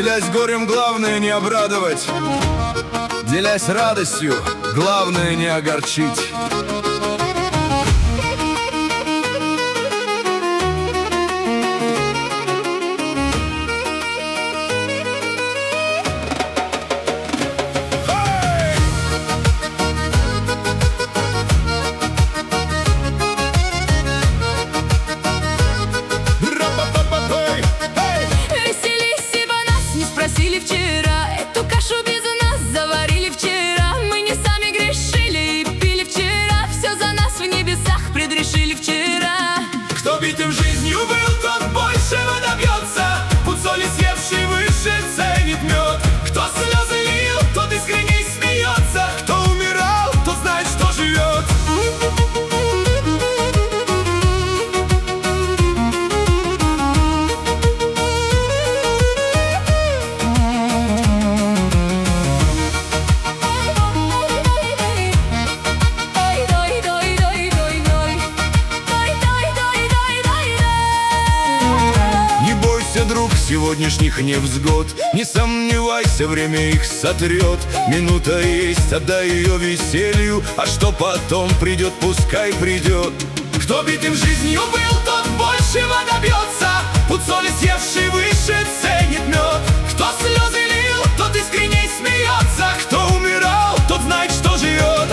Делясь горем, главное не обрадовать. Делясь радостью, главное не огорчить. Просили вчера, эту кашу без нас заварили вчера. Мы не сами грешили и пили вчера, все за нас в небесах предрешили вчера. Кто битым жизнью был, тот большего добьется. Пуд соли съевший выше ценит мед. Кто слезы лил, тот искренне смеется. Кто умирал, тот знает, что живет. Друг сегодняшних невзгод, не сомневайся, время их сотрет. Минута есть, отдай ее веселью, а что потом придет, пускай придет. Кто битым жизнью был, тот большего добьется. Пуд соли съевший выше ценит мед. Кто слезы лил, тот искренне смеется. Кто умирал, тот знает, что живет.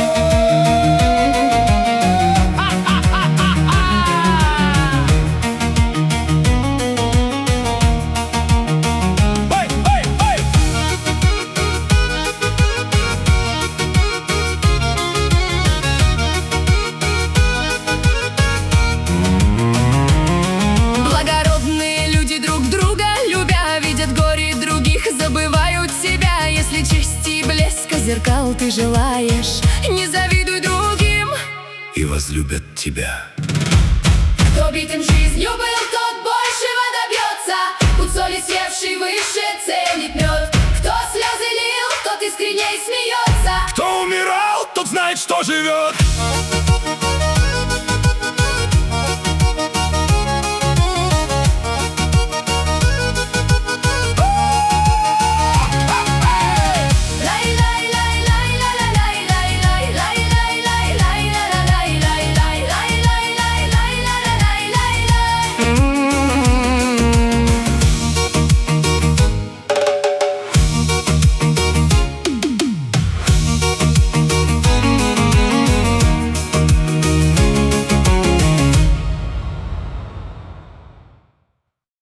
Зеркал ты желаешь, не завидуй другим, и возлюбят тебя. Кто битым жизнью был, тот большего добьется. Пуд соли съевший выше ценит мед. Кто слезы лил, тот искренне смеется. Кто умирал, тот знает, что живет.